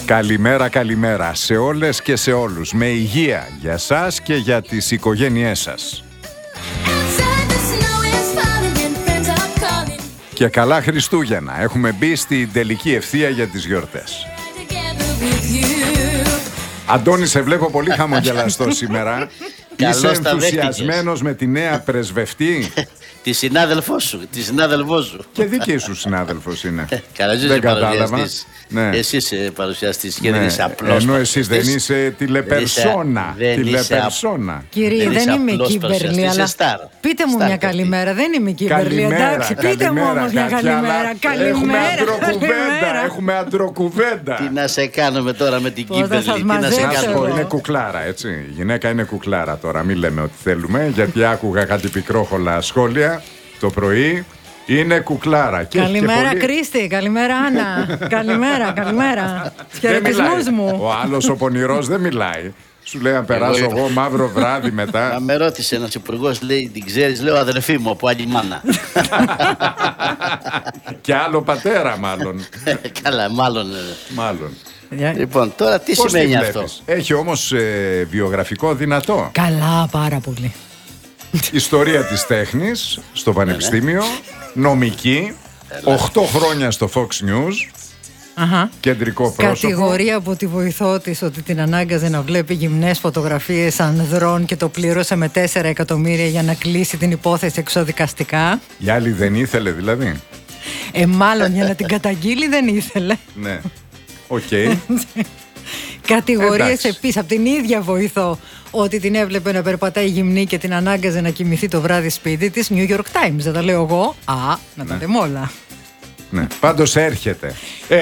Καλημέρα, καλημέρα σε όλες και σε όλους. Με υγεία για σας και για τις οικογένειές σας. Και καλά Χριστούγεννα. Έχουμε μπει στην τελική ευθεία για τις γιορτές. Αντώνη, σε βλέπω πολύ χαμογελαστό σήμερα. Είσαι ενθουσιασμένος με τη νέα πρεσβευτή? Τη συνάδελφό σου. Και δική σου συνάδελφος είναι. Καλά, δεν κατάλαβα. Ναι. Εσύ είσαι παρουσιαστής και δεν είσαι απλός. Ενώ εσύ δεν είσαι τηλεπερσόνα. Κύριε, δεν είμαι Κίμπερλι, αλλά πείτε μου μια καλημέρα. Δεν είμαι Κίμπερλι, εντάξει. Πείτε μου όμως μια καλημέρα. Έχουμε αντροκουβέντα. Τι να σε κάνουμε τώρα με την Κίμπερλι? Τι να σε κάνουμε? Είναι κουκλάρα, έτσι. Η γυναίκα είναι κουκλάρα τώρα. Μην λέμε ότι θέλουμε, γιατί άκουγα κάτι πικρόχολα σχόλια το πρωί. Είναι κουκλάρα. Καλημέρα Κρίστη, καλημέρα Άννα. Καλημέρα. Χαιρετισμούς μου. Ο άλλος ο πονηρός δεν μιλάει. Σου λέει να περάσω εγώ μαύρο βράδυ μετά. Με ρώτησε ένας υπουργός, λέει, την ξέρεις? Λέω, αδερφή μου από άλλη μάνα. Και άλλο πατέρα μάλλον. Καλά, μάλλον. Λοιπόν, τώρα τι πώς σημαίνει αυτό? Έχει όμως βιογραφικό δυνατό. Καλά, πάρα πολύ. Ιστορία της τέχνης στο πανεπιστήμιο, νομική, 8 χρόνια στο Fox News, κεντρικό πρόσωπο. Κατηγορία από τη βοηθό της ότι την ανάγκαζε να βλέπει γυμνές φωτογραφίες ανδρών και το πλήρωσε με 4 εκατομμύρια για να κλείσει την υπόθεση εξοδικαστικά. Η άλλη δεν ήθελε δηλαδή? Μάλλον για να την καταγγείλει δεν ήθελε. Ναι, οκ. Κατηγορίες επίσης από την ίδια βοηθό ότι την έβλεπε να περπατάει γυμνή και την ανάγκαζε να κοιμηθεί το βράδυ σπίτι της. New York Times, δεν τα λέω εγώ. Να τα λέμε όλα. Ναι, πάντως έρχεται.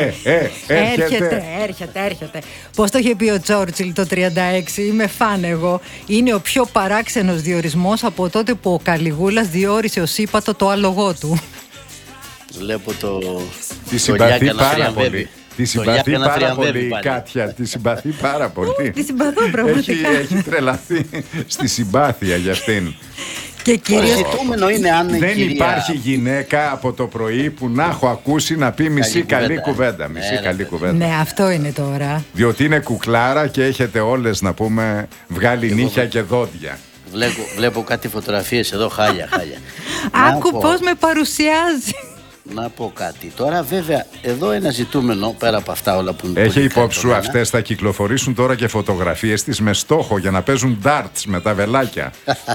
Έρχεται. Πώς το είχε πει ο Τσόρτσιλ το 36, είμαι φαν εγώ. Είναι ο πιο παράξενος διορισμός από τότε που ο Καλιγούλας διόρισε ως ύπατο το άλογό του. Βλέπω το... Τη συμπαθεί πάρα πολύ. Τη συμπαθεί πάρα πολύ η Κάτια. Τη συμπαθεί πάρα πολύ. Τη συμπαθώ πραγματικά. Έχει τρελαθεί στη συμπάθεια για αυτήν. Και κυρίως δεν υπάρχει γυναίκα από το πρωί που να έχω ακούσει να πει μισή καλή κουβέντα. Ναι, αυτό είναι τώρα. Διότι είναι κουκλάρα και έχετε όλες, να πούμε, βγάλει νύχια και δόντια. Βλέπω κάτι φωτογραφίες εδώ, χάλια. Άκου πώς με παρουσιάζει. Να πω κάτι. Τώρα βέβαια εδώ ένα ζητούμενο πέρα από αυτά όλα που... Έχει υπόψη σου αυτές θα κυκλοφορήσουν τώρα και φωτογραφίες της με στόχο για να παίζουν darts με τα βελάκια.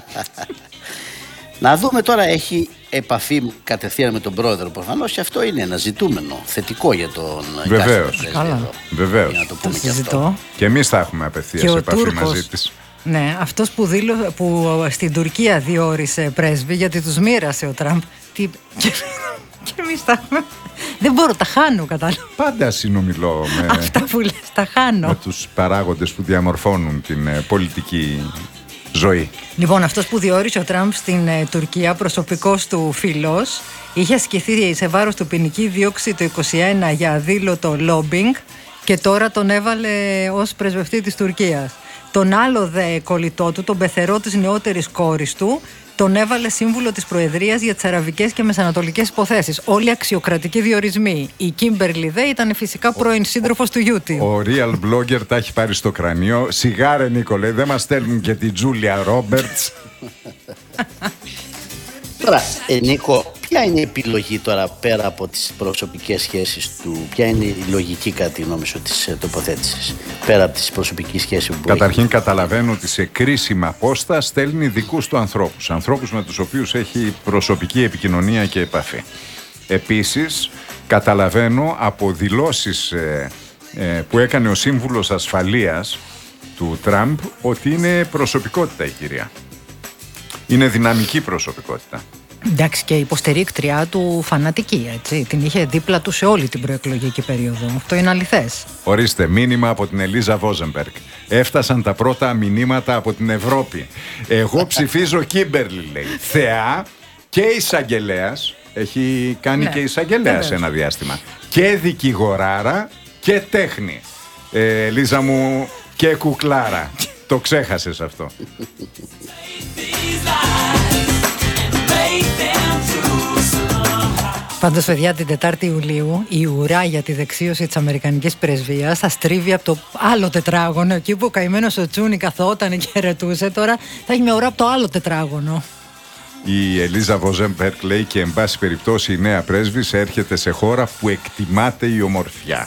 Να δούμε τώρα, έχει επαφή κατευθείαν με τον πρόεδρο προφανώς και αυτό είναι ένα ζητούμενο θετικό για τον... Βεβαίως. Να το πούμε και αυτό. Και εμείς θα έχουμε απευθείας επαφή μαζί της. Ναι, αυτός που στην Τουρκία διόρισε πρέσβη γιατί τους μοίρασε ο Τραμπ. Και εμείς δεν μπορώ, τα χάνω, κατάλαβα. Πάντα συνομιλώ με αυτά που λες, τα χάνω. Με τους παράγοντες που διαμορφώνουν την πολιτική ζωή. Λοιπόν, αυτός που διόρισε ο Τραμπ στην Τουρκία, προσωπικός του φίλος, είχε ασκηθεί σε βάρος του ποινική δίωξη το 2021 για αδήλωτο lobbying και τώρα τον έβαλε ως πρεσβευτή της Τουρκίας. Τον άλλο δε κολλητό του, τον πεθερό της νεότερης κόρης του, τον έβαλε σύμβουλο της Προεδρίας για τις αραβικές και μεσανατολικές υποθέσεις. Όλοι αξιοκρατικοί διορισμοί. Η Κίμπερλι δε ήταν φυσικά πρώην σύντροφος του Γιούτι. Ο real blogger τα έχει πάρει στο κρανίο. Σιγάρε Νίκολε, δεν μας στέλνουν και την Τζούλια Ρόμπερτς. Τώρα, Νίκο, ποια είναι η επιλογή τώρα πέρα από τις προσωπικές σχέσεις του? Ποια είναι η λογική κατά τη γνώμη σου της τοποθέτησης πέρα από τις προσωπικές σχέσεις που καταρχήν καταλαβαίνω ότι σε κρίσιμα πόστα στέλνει δικούς του ανθρώπους με τους οποίους έχει προσωπική επικοινωνία και επαφή. Επίσης καταλαβαίνω από δηλώσεις που έκανε ο σύμβουλος ασφαλείας του Τραμπ ότι είναι προσωπικότητα η κυρία. Είναι δυναμική προσωπικότητα. Εντάξει, και η υποστηρίκτριά του φανατική, έτσι. Την είχε δίπλα του σε όλη την προεκλογική περίοδο. Αυτό είναι αληθές. Ορίστε, μήνυμα από την Ελίζα Βόζεμπεργκ. Έφτασαν τα πρώτα μηνύματα από την Ευρώπη. Εγώ ψηφίζω Κίμπερλι, λέει. Θεά και εισαγγελέας. Έχει κάνει και εισαγγελέας ένα διάστημα. Και δικηγοράρα και τέχνη. Ελίζα μου, και κουκλάρα. Το ξέχασες αυτό. Πάντως, παιδιά, την 4η Ιουλίου η ουρά για τη δεξίωση της Αμερικανικής πρεσβείας θα στρίβει από το άλλο τετράγωνο. Εκεί που ο καημένος ο Τσούνι καθόταν και χαιρετούσε, τώρα θα έχει μια ουρά από το άλλο τετράγωνο. Η Ελίζα Βοζέμπερκ λέει και εν πάση περιπτώσει η νέα πρέσβης έρχεται σε χώρα που εκτιμάται η ομορφιά.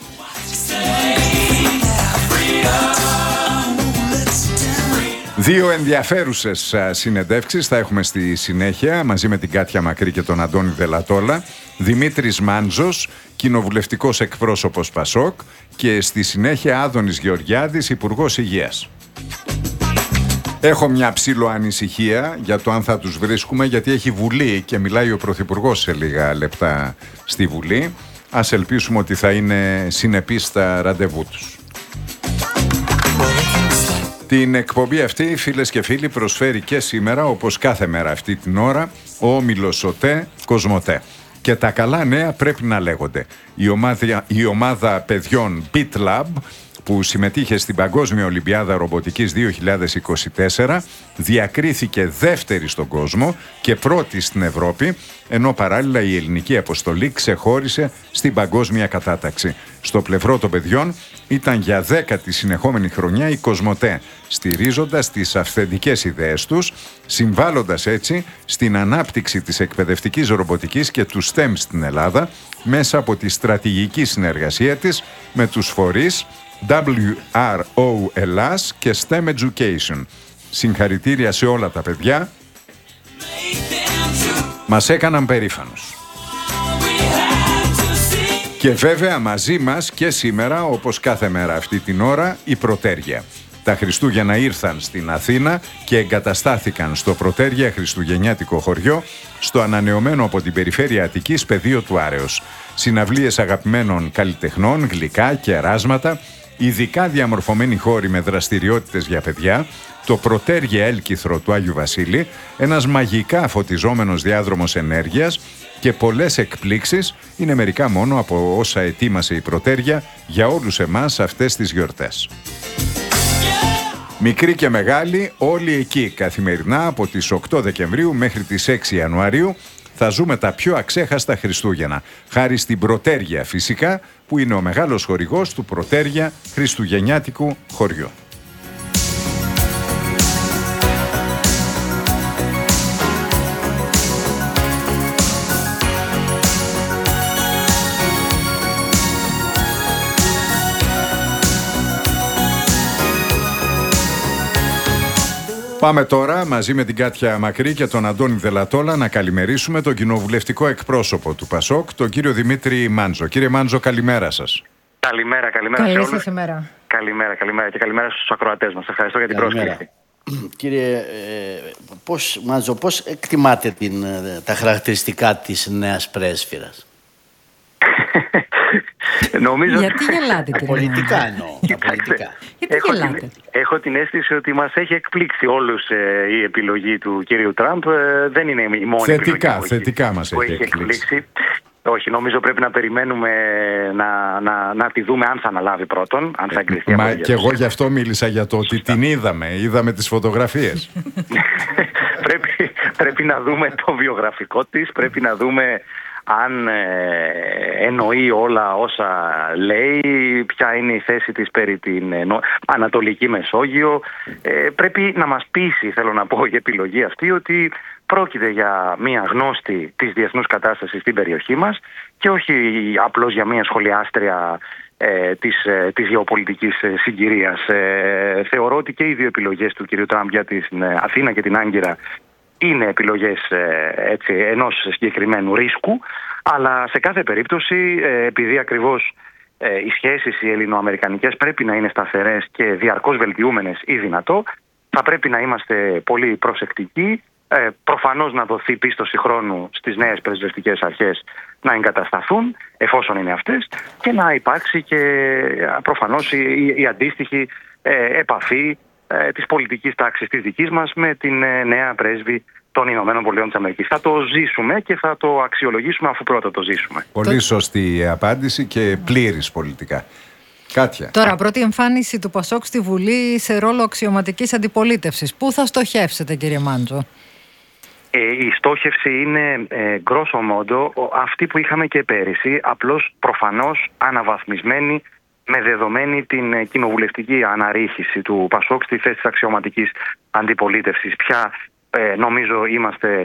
Δύο ενδιαφέρουσες συνεντεύξεις θα έχουμε στη συνέχεια μαζί με την Κάτια Μακρύ και τον Αντώνη Δελατόλα. Δημήτρης Μάντζος, κοινοβουλευτικός εκπρόσωπος Πασόκ, και στη συνέχεια Άδωνης Γεωργιάδης, Υπουργός Υγείας. Έχω μια ψήλο ανησυχία για το αν θα τους βρίσκουμε, γιατί έχει Βουλή και μιλάει ο Πρωθυπουργός σε λίγα λεπτά στη Βουλή. Ας ελπίσουμε ότι θα είναι συνεπείς στα ραντεβού τους. Την εκπομπή αυτή, φίλες και φίλοι, προσφέρει και σήμερα, όπως κάθε μέρα αυτή την ώρα, ο όμιλος ΟΤΕ Κοσμοτέ. Και τα καλά νέα πρέπει να λέγονται. Η ομάδα παιδιών Beat Lab, που συμμετείχε στην Παγκόσμια Ολυμπιάδα Ρομποτικής 2024, διακρίθηκε δεύτερη στον κόσμο και πρώτη στην Ευρώπη, ενώ παράλληλα η ελληνική αποστολή ξεχώρισε στην παγκόσμια κατάταξη. Στο πλευρό των παιδιών ήταν για 10η συνεχόμενη χρονιά η Κοσμοτέ, στηρίζοντας τις αυθεντικές ιδέες τους, συμβάλλοντας έτσι στην ανάπτυξη της εκπαιδευτικής ρομποτικής και του STEM στην Ελλάδα, μέσα από τη στρατηγική συνεργασία της με τους φορείς WRO Ελλάς και STEM Education. Συγχαρητήρια σε όλα τα παιδιά. Μας έκαναν περήφανους. Και βέβαια μαζί μας και σήμερα, όπως κάθε μέρα αυτή την ώρα, η Πρωτέρια. Τα Χριστούγεννα ήρθαν στην Αθήνα και εγκαταστάθηκαν στο Πρωτέρια Χριστουγεννιάτικο χωριό, στο ανανεωμένο από την περιφέρεια Αττικής πεδίο του Άρεως. Συναυλίες αγαπημένων καλλιτεχνών, γλυκά και εράσματα, ειδικά διαμορφωμένοι χώροι με δραστηριότητες για παιδιά, το Πρωτέρια Έλκυθρο του Άγιου Βασίλη, ένας μαγικά φωτιζόμενος διάδρομος ενέργειας και πολλές εκπλήξεις είναι μερικά μόνο από όσα ετοίμασε η Πρωτέρια για όλους εμάς αυτές τις γιορτές. Μικροί και μεγάλοι, όλοι εκεί καθημερινά από τις 8 Δεκεμβρίου μέχρι τις 6 Ιανουαρίου θα ζούμε τα πιο αξέχαστα Χριστούγεννα. Χάρη στην Πρωτέρια φυσικά, που είναι ο μεγάλος χορηγός του Πρωτέρια Χριστουγεννιάτικου χωριού. Πάμε τώρα μαζί με την Κάτια Μακρύ και τον Αντώνη Δελατόλα να καλημερίσουμε τον κοινοβουλευτικό εκπρόσωπο του Πασόκ, τον κύριο Δημήτρη Μάντζο. Κύριε Μάντζο, καλημέρα σας. Καλημέρα σε όλους. Καλημέρα και καλημέρα στους ακροατές μας. Ευχαριστώ για την πρόσκληση. Κύριε Μάντζο, πώς εκτιμάτε τα χαρακτηριστικά της νέας πρέσβυρας? Γιατί γελάτε, κύριε πολιτικά εννοώ. Γιατί γελάτε? Έχω την αίσθηση ότι μας έχει εκπλήξει όλους η επιλογή του κύριου Τραμπ. Δεν είναι η μόνη θετικά μας που έχει εκπλήξει. Όχι, νομίζω πρέπει να περιμένουμε να τη δούμε αν θα αναλάβει πρώτον, αν θα εγκριθεί. Μα και εγώ γι' αυτό μίλησα για το ότι την είδαμε τις φωτογραφίες. Πρέπει να δούμε το βιογραφικό της, πρέπει να δούμε αν εννοεί όλα όσα λέει, ποια είναι η θέση της περί την Ανατολική Μεσόγειο. Πρέπει να μας πείσει, θέλω να πω, η επιλογή αυτή, ότι πρόκειται για μια γνώστη της διεθνούς κατάστασης στην περιοχή μας και όχι απλώς για μια σχολιάστρια της γεωπολιτικής συγκυρίας. Θεωρώ ότι και οι δύο επιλογές του κ. Τραμπ για την Αθήνα και την Άγκυρα είναι επιλογές ενός συγκεκριμένου ρίσκου, αλλά σε κάθε περίπτωση, επειδή ακριβώς οι σχέσεις οι ελληνοαμερικανικές πρέπει να είναι σταθερές και διαρκώς βελτιούμενες ή δυνατό, θα πρέπει να είμαστε πολύ προσεκτικοί, προφανώς να δοθεί πίστοση χρόνου στις νέες πρεσβευτικές αρχές να εγκατασταθούν, εφόσον είναι αυτές, και να υπάρξει και προφανώς η αντίστοιχη επαφή της πολιτικής τάξης της δικής μας με την νέα πρέσβη των Ηνωμένων Πολιτειών της Αμερικής. Θα το ζήσουμε και θα το αξιολογήσουμε αφού πρώτα το ζήσουμε. Πολύ σωστή απάντηση και πλήρης πολιτικά. Κάτια. Τώρα, πρώτη εμφάνιση του Πασόκ στη Βουλή σε ρόλο αξιωματικής αντιπολίτευσης. Πού θα στοχεύσετε, κύριε Μάντζο? Η στόχευση είναι grosso modo αυτή που είχαμε και πέρυσι, απλώς προφανώς αναβαθμισμένη με δεδομένη την κοινοβουλευτική αναρρίχηση του ΠΑΣΟΚ στη θέση της αξιωματικής αντιπολίτευσης. Πια νομίζω είμαστε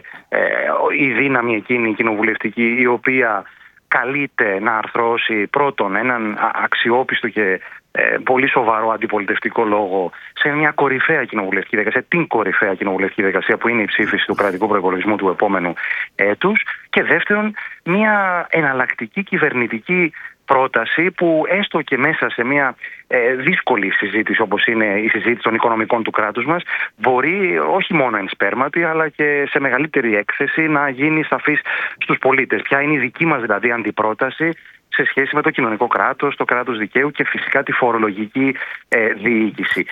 η δύναμη εκείνη η κοινοβουλευτική η οποία καλείται να αρθρώσει πρώτον έναν αξιόπιστο και πολύ σοβαρό αντιπολιτευτικό λόγο σε μια κορυφαία κοινοβουλευτική διαδικασία, την κορυφαία κοινοβουλευτική διαδικασία που είναι η ψήφιση του κρατικού προϋπολογισμού του επόμενου έτους, και δεύτερον μια εναλλακτική κυβερνητική πρόταση που έστω και μέσα σε μια δύσκολη συζήτηση όπως είναι η συζήτηση των οικονομικών του κράτους μας μπορεί όχι μόνο εν σπέρματι αλλά και σε μεγαλύτερη έκθεση να γίνει σαφής στους πολίτες. Ποια είναι η δική μας δηλαδή αντιπρόταση σε σχέση με το κοινωνικό κράτος, το κράτος δικαίου και φυσικά τη φορολογική διοίκηση.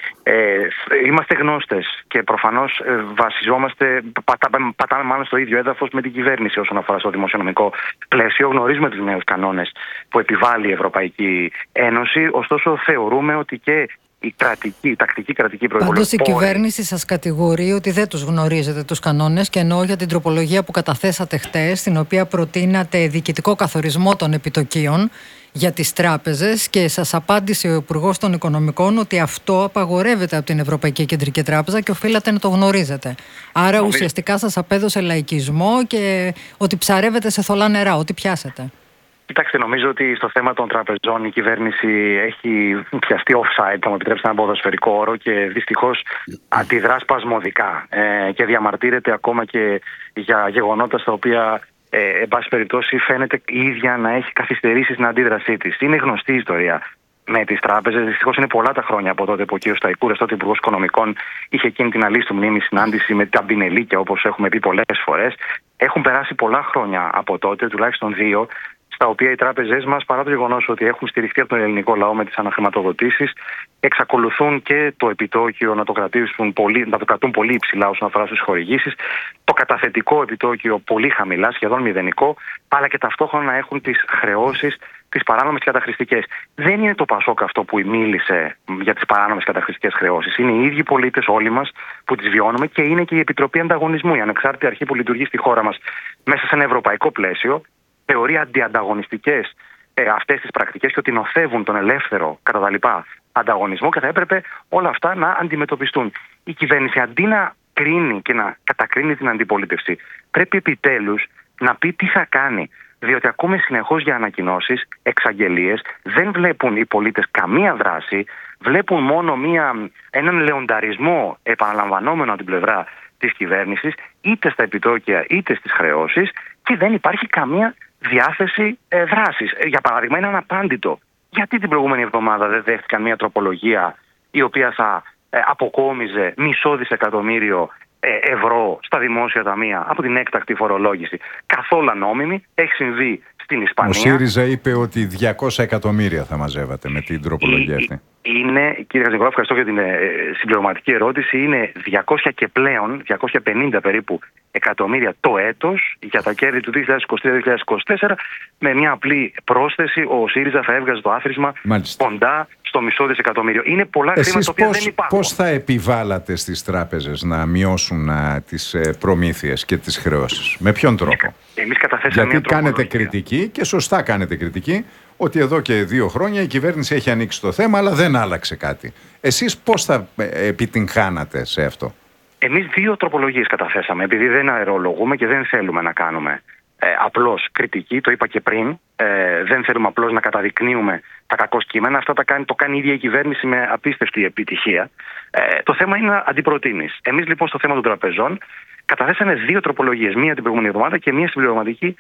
Είμαστε γνώστες και προφανώς βασιζόμαστε, πατάμε μάλλον στο ίδιο έδαφος με την κυβέρνηση όσον αφορά στο δημοσιονομικό πλαίσιο. Γνωρίζουμε τους νέους κανόνες που επιβάλλει η Ευρωπαϊκή Ένωση, ωστόσο θεωρούμε ότι και η τακτική κρατική προϋπολογισμό. Πάντως η κυβέρνηση σας κατηγορεί ότι δεν τους γνωρίζετε τους κανόνες, και εννοώ για την τροπολογία που καταθέσατε χτες, στην οποία προτείνατε διοικητικό καθορισμό των επιτοκίων για τις τράπεζες, και σας απάντησε ο Υπουργός των Οικονομικών ότι αυτό απαγορεύεται από την Ευρωπαϊκή Κεντρική Τράπεζα και οφείλατε να το γνωρίζετε. Άρα ουσιαστικά σας απέδωσε λαϊκισμό και ότι ψαρεύετε σε θολά νερά, ότι πιάσετε. Κοιτάξτε, νομίζω ότι στο θέμα των τραπεζών η κυβέρνηση έχει πιαστεί offside, θα μου επιτρέψετε ένα ποδοσφαιρικό όρο, και δυστυχώς αντιδρά σπασμωδικά και διαμαρτύρεται ακόμα και για γεγονότα στα οποία εν πάση περιπτώσει φαίνεται η ίδια να έχει καθυστερήσει στην αντίδρασή της. Είναι γνωστή η ιστορία με τις τράπεζες. Δυστυχώς είναι πολλά τα χρόνια από τότε που ο κ. Σταϊκούρας, τότε Υπουργός Οικονομικών, είχε εκείνη την αλίστου μνήμη συνάντηση με τα μπινελίκια, όπως έχουμε πει πολλές φορές. Έχουν περάσει πολλά χρόνια από τότε, τουλάχιστον 2, στα οποία οι τράπεζές μας, παρά το γεγονός ότι έχουν στηριχτεί από τον ελληνικό λαό με τις αναχρηματοδοτήσεις, εξακολουθούν και το επιτόκιο να το κρατούν πολύ υψηλά όσον αφορά στις χορηγήσεις, το καταθετικό επιτόκιο πολύ χαμηλά, σχεδόν μηδενικό, αλλά και ταυτόχρονα έχουν τις χρεώσεις, τις παράνομες και καταχρηστικές. Δεν είναι το ΠΑΣΟΚ αυτό που μίλησε για τις παράνομες καταχρηστικές χρεώσεις. Είναι οι ίδιοι πολίτες όλοι μας που τις βιώνουμε, και είναι και η Επιτροπή Ανταγωνισμού, η ανεξάρτητη αρχή που λειτουργεί στη χώρα μας μέσα σε ένα ευρωπαϊκό πλαίσιο. Θεωρεί αντιανταγωνιστικές αυτές τις πρακτικές και ότι νοθεύουν τον ελεύθερο κατά τα λοιπά ανταγωνισμό, και θα έπρεπε όλα αυτά να αντιμετωπιστούν. Η κυβέρνηση, αντί να κρίνει και να κατακρίνει την αντιπολίτευση, πρέπει επιτέλους να πει τι θα κάνει. Διότι ακούμε συνεχώς για ανακοινώσεις, εξαγγελίες, δεν βλέπουν οι πολίτες καμία δράση, βλέπουν μόνο έναν λεονταρισμό επαναλαμβανόμενο από την πλευρά της κυβέρνησης, είτε στα επιτόκια είτε στις χρεώσεις, και δεν υπάρχει καμία διάθεση δράσης. Για παράδειγμα, είναι αναπάντητο. Γιατί την προηγούμενη εβδομάδα δεν δέχτηκαν μια τροπολογία η οποία θα αποκόμιζε $500 δισεκατομμύριο ευρώ στα δημόσια ταμεία από την έκτακτη φορολόγηση? Καθόλου νόμιμη. Έχει συμβεί στην Ισπανία. Ο ΣΥΡΙΖΑ είπε ότι 200 εκατομμύρια θα μαζεύατε με την τροπολογία αυτή. Είναι, κύριε Χατζηνικολάου, ευχαριστώ για την συμπληρωματική ερώτηση. Είναι 200 και πλέον, 250 περίπου εκατομμύρια το έτος για τα κέρδη του 2023-2024. Με μια απλή πρόσθεση, ο ΣΥΡΙΖΑ θα έβγαζε το άθροισμα κοντά στο $500 δισεκατομμύριο. Είναι πολλά χρήματα τα οποία δεν υπάρχουν. Πώς θα επιβάλλατε στις τράπεζες να μειώσουν τις προμήθειες και τις χρεώσεις? Με ποιον τρόπο? Εμείς καταθέσαμε Γιατί κάνετε κριτική, και σωστά κάνετε κριτική, ότι εδώ και 2 χρόνια η κυβέρνηση έχει ανοίξει το θέμα, αλλά δεν άλλαξε κάτι. Εσείς πώς θα επιτυγχάνατε σε αυτό? Εμείς 2 τροπολογίες καταθέσαμε, επειδή δεν αερολογούμε και δεν θέλουμε να κάνουμε απλώς κριτική, το είπα και πριν. Δεν θέλουμε απλώς να καταδεικνύουμε τα κακό κείμενα. Αυτά το κάνει η ίδια η κυβέρνηση με απίστευτη επιτυχία. Το θέμα είναι να αντιπροτείνεις. Εμείς λοιπόν στο θέμα των τραπεζών καταθέσαμε 2 τροπολογίες. Μία την προηγούμενη εβδομάδα και μία συμπληρωματική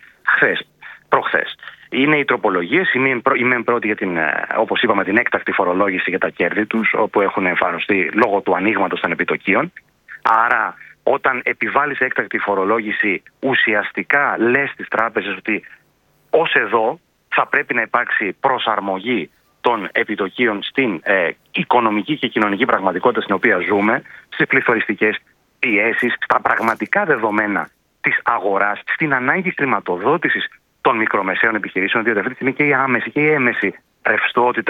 προχθές. Είναι οι τροπολογίες. Η μεν πρώτη για την, όπως είπαμε, την έκτακτη φορολόγηση για τα κέρδη τους, όπου έχουν εφαρμοστεί λόγω του ανοίγματος των επιτοκίων. Άρα, όταν επιβάλλεις έκτακτη φορολόγηση, ουσιαστικά λες στις τράπεζες ότι ως εδώ θα πρέπει να υπάρξει προσαρμογή των επιτοκίων στην οικονομική και κοινωνική πραγματικότητα στην οποία ζούμε, στις πληθωριστικές πιέσεις, στα πραγματικά δεδομένα της αγοράς, στην ανάγκη χρηματοδότησης των μικρομεσαίων επιχειρήσεων, διότι αυτή τη στιγμή και η άμεση και η έμεση ρευστότητα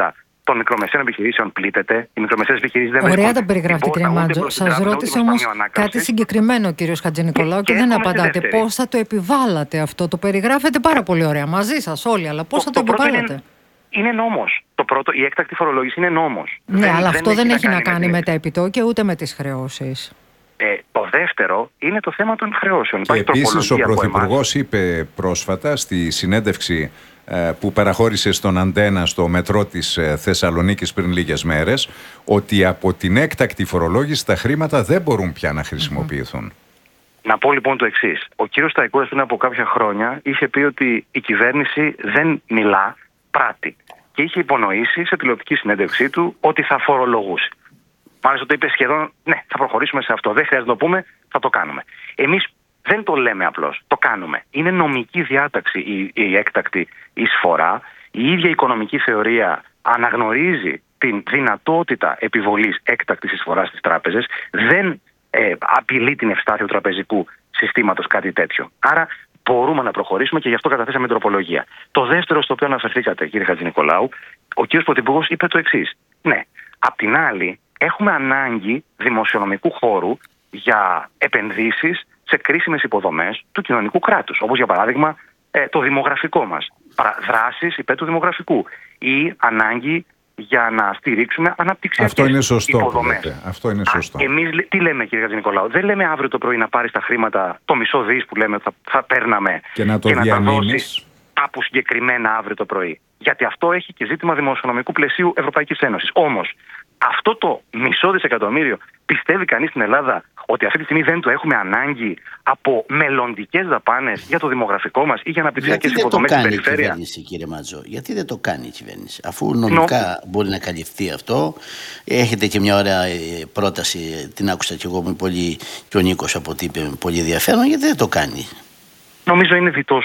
των μικρομεσαίων επιχειρήσεων πλήττεται. Οι μικρομεσαίες επιχειρήσεις δεν Ωραία τα περιγράφετε, κύριε Μάντζο. Σας ρώτησε όμως κάτι συγκεκριμένο ο κύριος Χατζηνικολάου και δεν απαντάτε. Πώς θα το επιβάλλατε αυτό? Το περιγράφετε πάρα πολύ ωραία μαζί σας όλοι, αλλά πώς θα το επιβάλλατε? Είναι νόμος. Το πρώτο, η έκτακτη φορολόγηση είναι νόμος. Ναι, αλλά αυτό δεν έχει να κάνει με τα επιτόκια ούτε με τις χρεώσεις. Το δεύτερο είναι το θέμα των χρεώσεων. Και επίσης ο Πρωθυπουργός είπε πρόσφατα στη συνέντευξη που παραχώρησε στον Αντένα στο μετρό της Θεσσαλονίκης πριν λίγες μέρες, ότι από την έκτακτη φορολόγηση τα χρήματα δεν μπορούν πια να χρησιμοποιηθούν. Να πω λοιπόν το εξής. Ο κύριος Σταϊκούρας πριν από κάποια χρόνια είχε πει ότι η κυβέρνηση δεν μιλά, πράττει. Και είχε υπονοήσει σε τηλεοπτική συνέντευξή του ότι θα φορολογούσε. Μάλιστα το είπε σχεδόν, ναι, θα προχωρήσουμε σε αυτό. Δεν χρειάζεται να το πούμε, θα το κάνουμε. Εμείς δεν το λέμε απλώς, το κάνουμε. Είναι νομική διάταξη η έκτακτη εισφορά. Η ίδια οικονομική θεωρία αναγνωρίζει την δυνατότητα επιβολής έκτακτης εισφοράς στις τράπεζες. Δεν απειλεί την ευστάθεια του τραπεζικού συστήματος κάτι τέτοιο. Άρα μπορούμε να προχωρήσουμε και γι' αυτό καταθέσαμε τροπολογία. Το δεύτερο στο οποίο αναφερθήκατε, κύριε Χατζηνικολάου, ο κύριος Πρωθυπουργός είπε το εξής. Ναι, απ' την άλλη, έχουμε ανάγκη δημοσιονομικού χώρου για επενδύσεις σε κρίσιμες υποδομές του κοινωνικού κράτους. Όπως για παράδειγμα το δημογραφικό μας. Δράσεις υπέρ του δημογραφικού. Ή ανάγκη για να στηρίξουμε αναπτυξιακές υποδομές. Αυτό είναι σωστό. Εμείς τι λέμε, κύριε Χατζηνικολάου? Δεν λέμε αύριο το πρωί να πάρεις τα χρήματα, το μισό δις που λέμε θα παίρναμε και να τα δώσεις κάπου συγκεκριμένα αύριο το πρωί. Γιατί αυτό έχει και ζήτημα δημοσιονομικού πλαισίου Ευρωπαϊκής Ένωσης. Όμως, αυτό το μισό δισεκατομμύριο πιστεύει κανείς στην Ελλάδα ότι αυτή τη στιγμή δεν το έχουμε ανάγκη από μελλοντικές δαπάνες για το δημογραφικό μας ή για αναπτυξιακές υποδομές στην περιφέρεια? Γιατί δεν το κάνει η κυβέρνηση, κύριε Μάτζο? Γιατί δεν το κάνει η κυβέρνηση? Αφού νομικά μπορεί να καλυφθεί αυτό, έχετε και μια ωραία πρόταση, την άκουσα και εγώ και ο Νίκος από ό,τι είπε, πολύ ενδιαφέρον. Γιατί δεν το κάνει? Νομίζω είναι διτός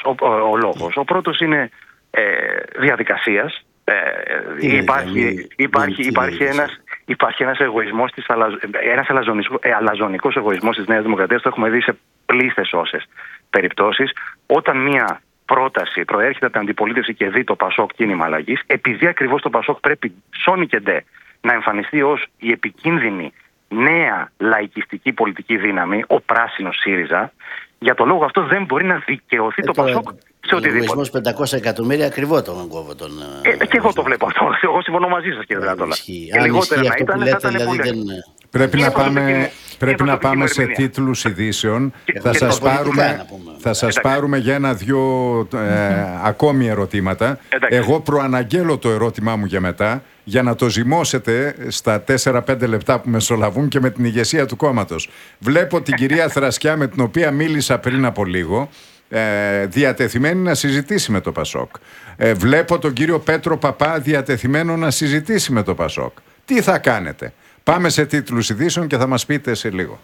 ο λόγος. Ο πρώτος είναι διαδικασίας. Υπάρχει ένας εγωισμός, ένας αλαζονικός εγωισμός της Νέας Δημοκρατίας. Το έχουμε δει σε πλήστες όσες περιπτώσεις. Όταν μία πρόταση προέρχεται από την αντιπολίτευση και δει το ΠΑΣΟΚ κίνημα αλλαγής, επειδή ακριβώς το ΠΑΣΟΚ πρέπει σώνει και ντε να εμφανιστεί ως η επικίνδυνη νέα λαϊκιστική πολιτική δύναμη, ο πράσινος ΣΥΡΙΖΑ, για τον λόγο αυτό δεν μπορεί να δικαιωθεί το ΠΑΣΟΚ σε οτιδήποτε. Ο εγωισμός 500 εκατομμύρια ακριβό τον κόβω τον. Και εγώ το βλέπω αυτό. Εγώ συμφωνώ μαζί σας, κύριε Δράτολα. Λιγότερα να ήταν, θα ήταν πολύ. Πρέπει να πάμε σε τίτλους ειδήσεων. Θα σας πάρουμε για ένα-δυο ακόμη ερωτήματα. Εγώ προαναγγέλω το ερώτημά μου για μετά, για να το ζυμώσετε στα 4-5 λεπτά που μεσολαβούν και με την ηγεσία του κόμματος. Βλέπω την κυρία Θρασκιά, με την οποία μίλησα πριν από λίγο, διατεθειμένη να συζητήσει με το ΠΑΣΟΚ. Βλέπω τον κύριο Πέτρο Παπά διατεθειμένο να συζητήσει με το ΠΑΣΟΚ. Τι θα κάνετε? Πάμε σε τίτλους ειδήσεων και θα μας πείτε σε λίγο.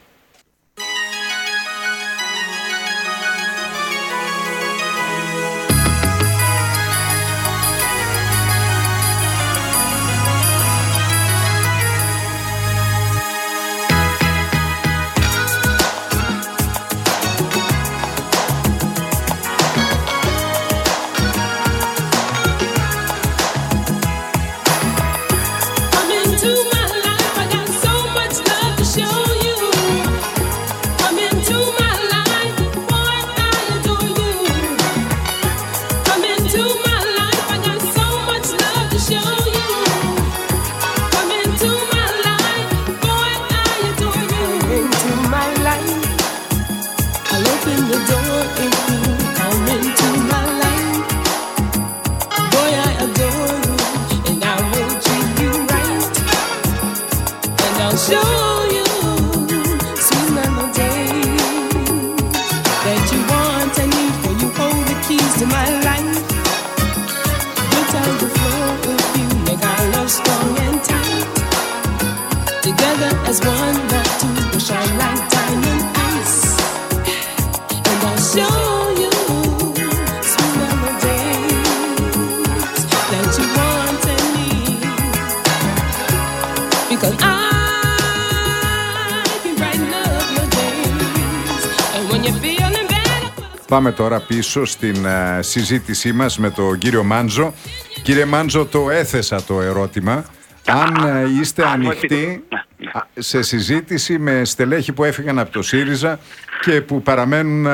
Πάμε τώρα πίσω στην συζήτησή μας με τον κύριο Μάντζο Κύριε Μάντζο, το έθεσα το ερώτημα. Αν είστε ανοιχτοί σε συζήτηση με στελέχη που έφυγαν από το ΣΥΡΙΖΑ και που παραμένουν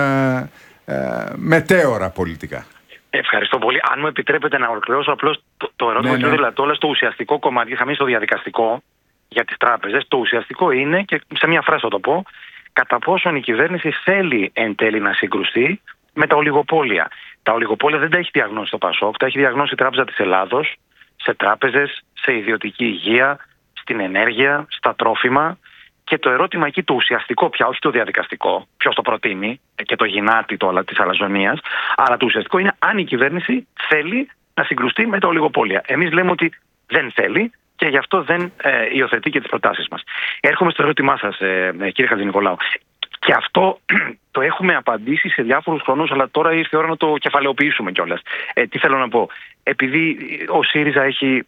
μετέωρα πολιτικά. Ευχαριστώ πολύ. Αν μου επιτρέπετε να ολοκληρώσω απλώς το ερώτημα, κύριε Δελατόλα, στο ουσιαστικό κομμάτι, είχαμε στο διαδικαστικό για τις τράπεζες. Το ουσιαστικό είναι, και σε μια φράση θα το πω, κατά πόσον η κυβέρνηση θέλει εν τέλει να συγκρουστεί με τα ολιγοπόλια. Τα ολιγοπόλια δεν τα έχει διαγνώσει το ΠΑΣΟΚ, τα έχει διαγνώσει η Τράπεζα της Ελλάδος, σε τράπεζες, σε ιδιωτική υγεία, στην ενέργεια, στα τρόφιμα. Και το ερώτημα εκεί το ουσιαστικό πια, όχι το διαδικαστικό, ποιος το προτείνει και το γυνάτι της αλαζονίας, αλλά το ουσιαστικό είναι αν η κυβέρνηση θέλει να συγκρουστεί με τα ολιγοπόλια. Εμείς λέμε ότι δεν θέλει και γι' αυτό δεν υιοθετεί και τις προτάσεις μας. Έρχομαι στο ερώτημά σας, κύριε Χατζηνικολάου. Και αυτό το έχουμε απαντήσει σε διάφορους χρόνους, αλλά τώρα ήρθε η ώρα να το κεφαλαιοποιήσουμε κιόλας. Τι θέλω να πω. Επειδή ο ΣΥΡΙΖΑ έχει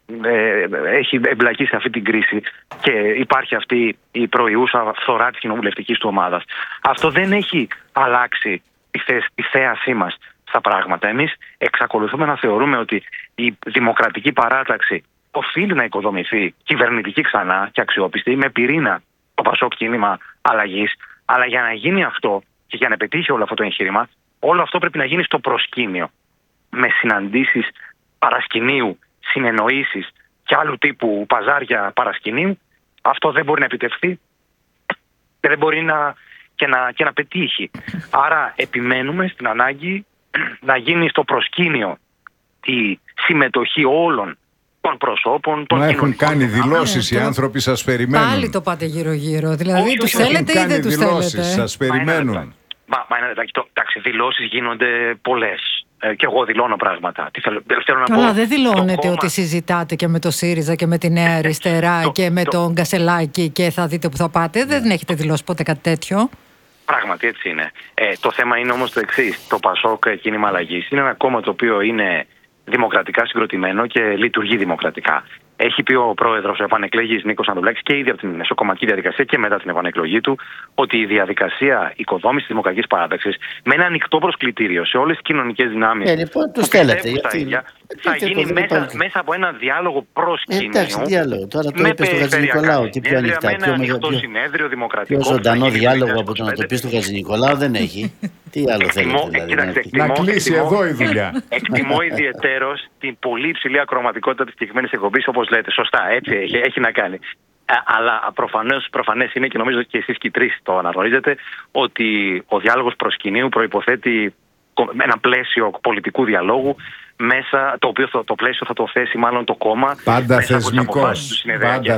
εμπλακεί σε αυτή την κρίση και υπάρχει αυτή η προϊούσα φθορά της κοινοβουλευτικής του ομάδας, αυτό δεν έχει αλλάξει τη θέασή μας στα πράγματα. Εμείς εξακολουθούμε να θεωρούμε ότι η δημοκρατική παράταξη οφείλει να οικοδομηθεί κυβερνητική ξανά και αξιόπιστη, με πυρήνα το ΠΑΣΟΚ κίνημα αλλαγής. Αλλά για να γίνει αυτό και για να πετύχει όλο αυτό το εγχείρημα, όλο αυτό πρέπει να γίνει στο προσκήνιο. Με συναντήσεις παρασκηνίου, συνεννοήσεις και άλλου τύπου παζάρια παρασκηνίου, αυτό δεν μπορεί να επιτευχθεί και δεν μπορεί να πετύχει. Άρα επιμένουμε στην ανάγκη να γίνει στο προσκήνιο η συμμετοχή όλων των προσώπων, των κοινωνικών. Έχουν κάνει δηλώσεις οι άνθρωποι, σας περιμένουν. Πάλι το πάτε γύρω-γύρω. Δηλαδή, τους θέλετε ή δεν τους θέλετε? Σας περιμένουν. Εντάξει, δηλώσεις γίνονται πολλές. Και εγώ δηλώνω πράγματα. Καλά, δεν δηλώνετε ότι συζητάτε και με το ΣΥΡΙΖΑ και με τη Νέα Αριστερά και με τον Κασελάκη και θα δείτε που θα πάτε? Δεν έχετε δηλώσει ποτέ κάτι τέτοιο? Πράγματι, έτσι είναι. Το θέμα είναι όμως το εξής. Το ΠΑΣΟΚ κίνημα αλλαγής είναι ένα κόμμα το οποίο είναι δημοκρατικά συγκροτημένο και λειτουργεί δημοκρατικά. Έχει πει ο πρόεδρος, ο επανεκλέγης Νίκος Ανδρουλάκης, και ήδη από την μεσοκομματική διαδικασία και μετά την επανεκλογή του, ότι η διαδικασία οικοδόμησης της δημοκρατικής παράταξης με ένα ανοιχτό προσκλητήριο σε όλες τις κοινωνικές δυνάμεις λοιπόν, τους θέλετε, θα γίνει μέσα από ένα διάλογο προσκυνείου. Εντάξει, διάλογο. Τώρα το είπε στο Χατζηνικολάου. Τι πιο ανοιχτά, πιο ζωντανό διάλογο από το να το πει στο Χατζηνικολάου δεν έχει. Τι άλλο θέλετε δηλαδή? Να κλείσει εδώ η δουλειά. Εκτιμώ ιδιαιτέρως την πολύ υψηλή ακροματικότητα της συγκεκριμένης εκπομπής, όπως λέτε. Σωστά, έτσι έχει να κάνει. Αλλά προφανές είναι, και νομίζω και εσείς και οι τρεις το αναγνωρίζετε, ότι ο διάλογος προσκυνείου προϋποθέτει ένα πλαίσιο πολιτικού διαλόγου, μέσα, το οποίο το πλαίσιο θα το θέσει μάλλον το κόμμα. Πάντα θεσμικός. Πάντα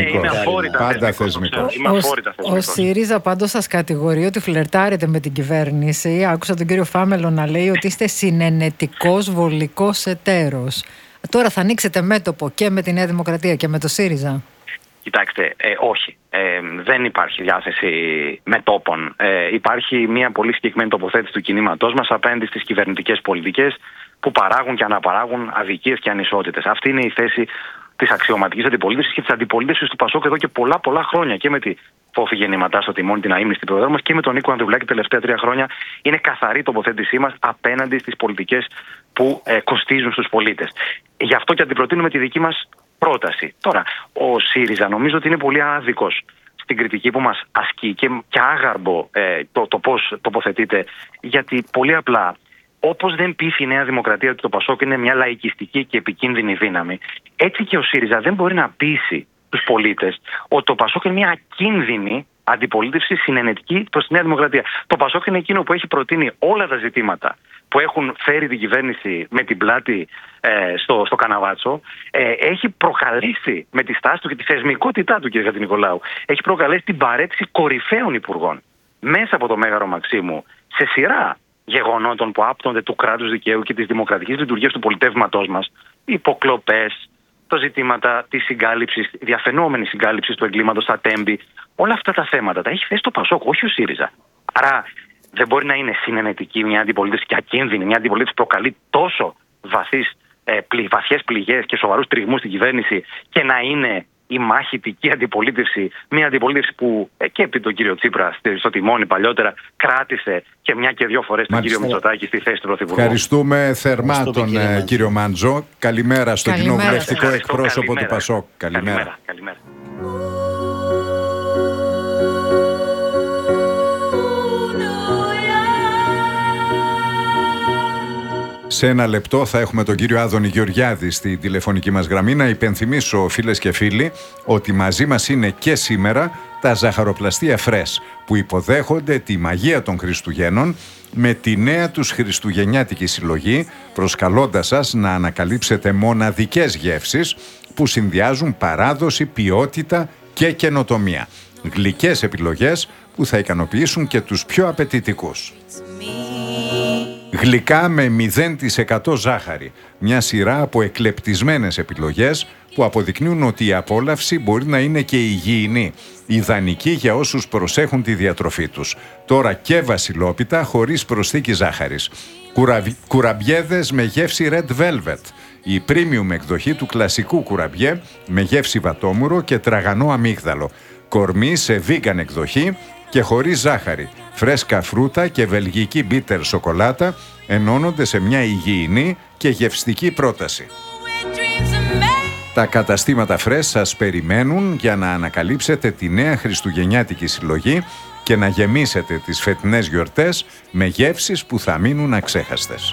θεσμικός. Ο ΣΥΡΙΖΑ πάντως σας κατηγορεί ότι φλερτάρετε με την κυβέρνηση. Άκουσα τον κύριο Φάμελο να λέει ότι είστε συνενετικός βολικός εταίρος. Τώρα θα ανοίξετε μέτωπο και με τη Νέα Δημοκρατία και με το ΣΥΡΙΖΑ? Κοιτάξτε, όχι. Δεν υπάρχει διάθεση μετόπων. Υπάρχει μια πολύ συγκεκριμένη τοποθέτηση του κινήματός μας απέναντι στις κυβερνητικές πολιτικές που παράγουν και αναπαράγουν αδικίες και ανισότητες. Αυτή είναι η θέση της αξιωματικής αντιπολίτευσης και της αντιπολίτευσης του ΠΑΣΟΚ εδώ και πολλά χρόνια. Και με τη Φόφη Γεννηματά στο τιμόνι, την αείμνηστη πρόεδρό μας, και με τον Νίκο Ανδρουλάκη τα τελευταία 3 χρόνια. Είναι καθαρή τοποθέτησή μας απέναντι στις πολιτικές που κοστίζουν στους πολίτες. Γι' αυτό και αντιπροτείνουμε τη δική μας πρόταση. Τώρα, ο ΣΥΡΙΖΑ νομίζω ότι είναι πολύ άδικος στην κριτική που μας ασκεί και άγαρμπο το πώς τοποθετείται, γιατί πολύ απλά, όπως δεν πείθει η Νέα Δημοκρατία ότι το ΠΑΣΟΚ είναι μια λαϊκιστική και επικίνδυνη δύναμη, έτσι και ο ΣΥΡΙΖΑ δεν μπορεί να πείσει τους πολίτες ότι το ΠΑΣΟΚ είναι μια ακίνδυνη αντιπολίτευση συνενετική προς τη Νέα Δημοκρατία. Το ΠΑΣΟΚ είναι εκείνο που έχει προτείνει όλα τα ζητήματα που έχουν φέρει την κυβέρνηση με την πλάτη στο καναβάτσο. Έχει προκαλέσει με τη στάση του και τη θεσμικότητά του, κύριε Χατζηνικολάου, έχει προκαλέσει την παραίτηση κορυφαίων υπουργών μέσα από το Μέγαρο Μαξίμου σε σειρά γεγονότων που άπτονται του κράτους δικαίου και της δημοκρατικής λειτουργίας του πολιτεύματός μας. Υποκλοπές, τα ζητήματα της συγκάλυψης, διαφαινόμενης συγκάλυψης του εγκλήματος στα Τέμπη. Όλα αυτά τα θέματα τα έχει θέσει το ΠΑΣΟΚ, όχι ο ΣΥΡΙΖΑ. Άρα δεν μπορεί να είναι συνενετική μια αντιπολίτευση και ακίνδυνη μια αντιπολίτευση που προκαλεί τόσο βαθιές πληγές και σοβαρούς τριγμούς στην κυβέρνηση και να είναι η μαχητική αντιπολίτευση, μια αντιπολίτευση που και επί τον κύριο Τσίπρα στο τιμόνι παλιότερα κράτησε και μια και δύο φορές τον κύριο Μητσοτάκη στη θέση του Πρωθυπουργού. Ευχαριστούμε θερμά τον κύριο Μάντζο. Καλημέρα στον κοινοβουλευτικό εκπρόσωπο του ΠΑΣΟΚ. Καλημέρα. Σε ένα λεπτό θα έχουμε τον κύριο Άδωνη Γεωργιάδη στη τηλεφωνική μας γραμμή. Να υπενθυμίσω, φίλες και φίλοι, ότι μαζί μας είναι και σήμερα τα ζαχαροπλαστεία Fresh, που υποδέχονται τη μαγεία των Χριστουγέννων με τη νέα τους χριστουγεννιάτικη συλλογή, προσκαλώντας σας να ανακαλύψετε μοναδικές γεύσεις που συνδυάζουν παράδοση, ποιότητα και καινοτομία. Γλυκές επιλογές που θα ικανοποιήσουν και τους πιο απαιτητικούς. Γλυκά με 0% ζάχαρη. Μια σειρά από εκλεπτισμένες επιλογές που αποδεικνύουν ότι η απόλαυση μπορεί να είναι και υγιεινή. Ιδανική για όσους προσέχουν τη διατροφή τους. Τώρα και βασιλόπιτα χωρίς προσθήκη ζάχαρης. Κουραμπιέδες με γεύση Red Velvet. Η premium εκδοχή του κλασικού κουραμπιέ με γεύση βατόμουρο και τραγανό αμύγδαλο. Κορμί σε vegan εκδοχή και χωρίς ζάχαρη. Φρέσκα φρούτα και βελγική μπίτερ σοκολάτα ενώνονται σε μια υγιεινή και γευστική πρόταση. Τα καταστήματα Fresh σας περιμένουν για να ανακαλύψετε τη νέα χριστουγεννιάτικη συλλογή και να γεμίσετε τις φετινές γιορτές με γεύσεις που θα μείνουν αξέχαστες.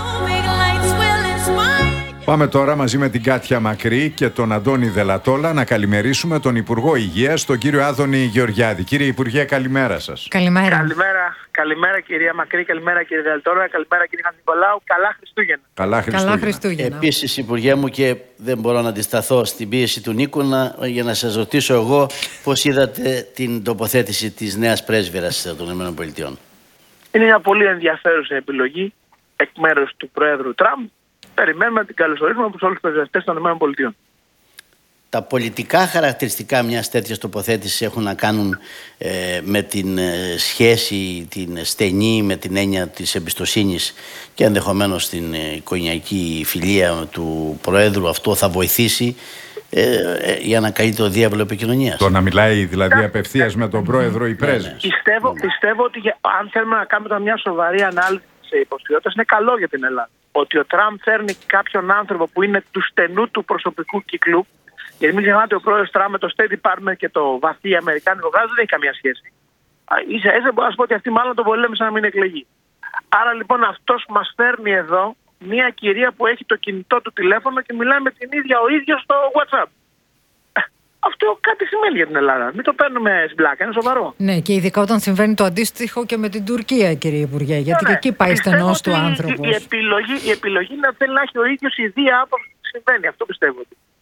Πάμε τώρα μαζί με την Κάτια Μακρύ και τον Αντώνη Δελατόλα να καλημερίσουμε τον Υπουργό Υγείας, τον κύριο Άδωνη Γεωργιάδη. Κύριε Υπουργέ, καλημέρα σας. Καλημέρα. Καλημέρα κυρία Μακρύ, καλημέρα κύριε Δελατόλα, καλημέρα κύριε Χατζηνικολάου. Καλά Χριστούγεννα. Καλά Χριστούγεννα. Επίσης, Υπουργέ μου, και δεν μπορώ να αντισταθώ στην πίεση του Νίκου για να σας ρωτήσω εγώ πώς είδατε την τοποθέτηση της νέας πρέσβυρας των ΗΠΑ. Είναι μια πολύ ενδιαφέρουσα επιλογή εκ μέρους του Προέδρου Τραμπ. Περιμένουμε να την καλωσορίσουμε από όλους τους πρεσβευτές των ΗΠΑ. Τα πολιτικά χαρακτηριστικά μιας τέτοιας τοποθέτησης έχουν να κάνουν με την σχέση, την στενή, με την έννοια της εμπιστοσύνης και ενδεχομένως την οικογενειακή φιλία του Προέδρου. Αυτό θα βοηθήσει για να καλεί το διάβολο επικοινωνίας. Το να μιλάει δηλαδή απευθείας με τον Πρόεδρο η πρέσβης. Πιστεύω ότι αν θέλουμε να κάνουμε μια σοβαρή ανάλυση της υποψηφιότητας, είναι καλό για την Ελλάδα. Ότι ο Τραμπ φέρνει κάποιον άνθρωπο που είναι του στενού του προσωπικού κύκλου. Γιατί μην ξεχνάτε, ο πρόεδρος Τραμπ με το State Department και το βαθύ αμερικάνικο κράτος δεν έχει καμία σχέση. Ίσα μπορώ να σου πω ότι αυτή μάλλον τον πολέμησε να μην εκλεγεί. Άρα λοιπόν αυτός μας φέρνει εδώ μια κυρία που έχει το κινητό του τηλέφωνο και μιλάει με την ίδια ο ίδιος στο WhatsApp. Αυτό κάτι σημαίνει για την Ελλάδα. Μην το παίρνουμε στην πλάκα, είναι σοβαρό. Ναι, και ειδικά όταν συμβαίνει το αντίστοιχο και με την Τουρκία, κύριε Υπουργέ, γιατί και εκεί πάει στενός του άνθρωπος. Η επιλογή είναι να θέλει να έχει ο ίδιος ιδέα από αυτό που συμβαίνει. Αυτό πιστεύω.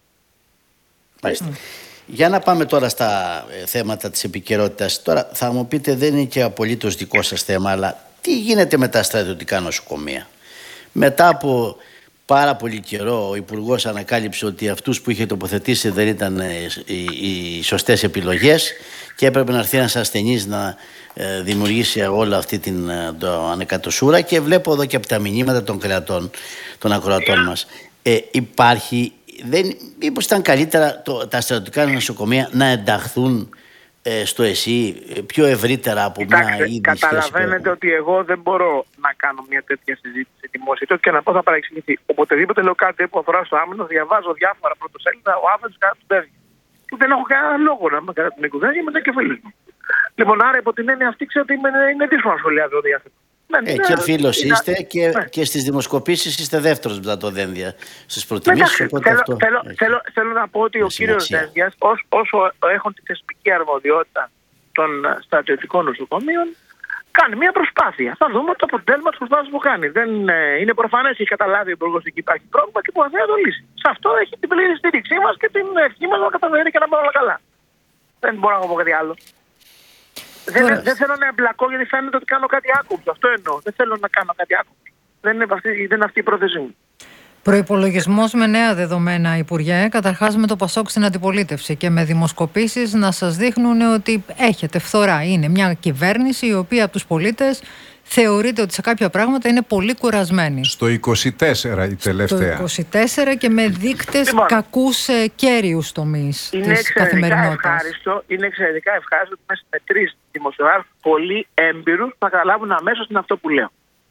Για να πάμε τώρα στα θέματα της επικαιρότητας. Τώρα θα μου πείτε, δεν είναι και απολύτως δικό σας θέμα, αλλά τι γίνεται με τα στρατιωτικά νοσοκομεία? Μετά από πάρα πολύ καιρό ο Υπουργός ανακάλυψε ότι αυτούς που είχε τοποθετήσει δεν ήταν οι σωστές επιλογές και έπρεπε να έρθει ένας ασθενής να δημιουργήσει όλη αυτή την ανεκατοσούρα, και βλέπω εδώ και από τα μηνύματα των κρεατών, των ακροατών μας, υπάρχει... Μήπως ήταν καλύτερα τα στρατιωτικά νοσοκομεία να ενταχθούν στο ΕΣΥ πιο ευρύτερα από μια ήδη σχέση? Καταλαβαίνετε ότι εγώ δεν μπορώ να κάνω μια τέτοια συζήτηση δημόσια και να πω θα παρεξηγηθεί. Οποτεδήποτε λέω κάτι που αφορά στο άμυνο, διαβάζω διάφορα πρωτοσέλιδα, ο άνθρωπος κατά του παιδί. Και δεν έχω κανένα λόγο να είμαι κατά την οικογένεια μετά και φίλοι μου. Λοιπόν, άρα υπό την έννοια αυτή ξέρω ότι είναι δύσκολο να σχολιάζω διάθετο. Και φίλος είστε και στις δημοσκοπήσεις είστε δεύτερος μετά το Δένδια στις προτιμήσεις. Θέλω να πω ότι ο κύριος Δένδιας, όσο έχουν τη θεσμική αρμοδιότητα των στρατιωτικών νοσοκομείων, κάνει μια προσπάθεια. Θα δούμε το αποτέλεσμα της προσπάθειας που κάνει. Δεν είναι προφανές, έχει καταλάβει ο Υπουργός ότι υπάρχει πρόβλημα και μπορεί να το λύσει. Σε αυτό έχει την πλήρη στήριξή μας και την ευχή μας να καταφέρει και να πάει όλα καλά. Δεν μπορώ να πω κάτι άλλο. Δεν θέλω να εμπλακώ γιατί φαίνεται ότι κάνω κάτι άκουμπτο. Αυτό εννοώ. Δεν θέλω να κάνω κάτι άκουμπτο. Δεν είναι αυτή η πρόθεσή μου. Προϋπολογισμός με νέα δεδομένα, Υπουργέ, καταρχάς με το ΠΑΣΟΚ στην αντιπολίτευση και με δημοσκοπήσεις να σας δείχνουν ότι έχετε φθορά. Είναι μια κυβέρνηση η οποία από τους πολίτες θεωρείται ότι σε κάποια πράγματα είναι πολύ κουρασμένη. Στο 24 η τελευταία. Στο 24 και με δείκτες κακούς κέριους τομείς της καθημερινότητας. Είναι εξαιρετικά ευχάριστο ότι είμαστε με 3 δημοσιογράφους πολύ έμπειρους που θα καταλάβουν αμέσως είναι αυτό που λέω.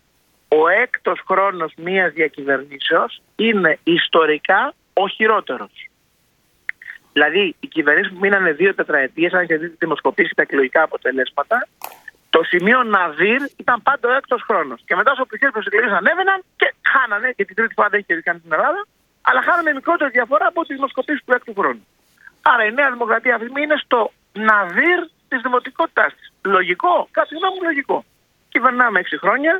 Ο έκτος χρόνος μιας διακυβερνήσεως είναι ιστορικά ο χειρότερος. Δηλαδή, οι κυβερνήσεις που μείνανε 2 τετραετίες, αν και δείτε δημοσκοπήσεις τα εκλογικά αποτελέσματα, το σημείο ναδύρ ήταν πάντα ο έκτος χρόνος. Και μετά όσο πληθές προς εκλογές ανέβαιναν και χάνανε, και την τρίτη φορά δεν έχει κάνει στην Ελλάδα, αλλά χάνανε μικρότερη διαφορά από τις δημοσκοπήσεις του έκτου χρόνου. Άρα η Νέα Δημοκρατία αυτή είναι στο ναδύρ της δημοτικότητάς της. Λογικό, κάτι γνώμη λογικό. Κυβερνάμε 6 χρόνια.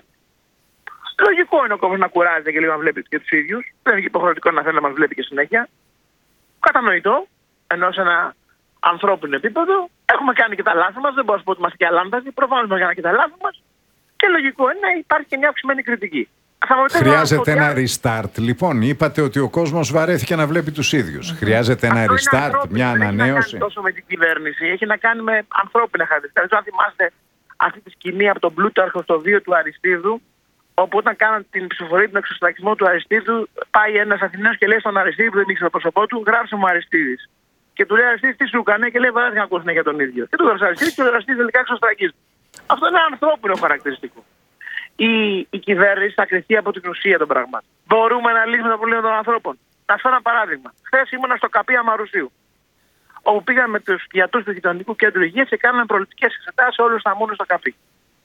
Λογικό είναι ο κόσμος να κουράζεται και λίγο να βλέπει και τους ίδιους. Δεν είναι υποχρεωτικό να θέλει να μας βλέπει και συνέχεια. Κατανοητό, ενώ σε ένα ανθρώπινο επίπεδο. Έχουμε κάνει και τα λάθη μας, δεν μπορώ να σου πω ότι είμαστε και αλάνθαστοι. Προφανώς μας κάναμε και τα λάθη μας. Και λογικό είναι να υπάρχει και μια αυξημένη κριτική. Χρειάζεται ένα restart. Λοιπόν, είπατε ότι ο κόσμος βαρέθηκε να βλέπει τους ίδιους. Χρειάζεται ένα restart, μια ανανέωση. Δεν έχει να κάνει τόσο με την κυβέρνηση, έχει να κάνει με ανθρώπινα χαρακτηριστικά. Αν θυμάστε αυτή τη σκηνή από τον Πλούταρχο στο βίο του Αριστίδου, όπου όταν κάναν την ψηφοφορία του εξωστρακισμού του Αριστίδου, πάει ένας Αθηναίος και λέει στον Αριστίδη που δεν ήξερε το πρόσωπό του, γράψε μου Αριστίδης. Και του λέει Αριστίδης τι σου έκανε και λέει βαρέθηκα να ακούσουν για τον ίδιο. Και του γράψε Αριστίδης και ο Αριστίδης τελικά εξωστρακίζεται. Αυτό είναι ένα ανθρώπινο χαρακτηριστικό. Η κυβέρνηση θα κριθεί από την ουσία των πραγμάτων. Μπορούμε να λύσουμε τα προβλήματα των ανθρώπων. Να σας ένα παράδειγμα. Χθες ήμουνα στο ΚΑΠΗ Αμαρουσίου, όπου πήγαμε με τους γιατρούς του Γειτονικού Κέντρου Υγείας και κάναμε προληπτικές εξετάσεις όλους τα μόνους στο ΚΑΠΗ.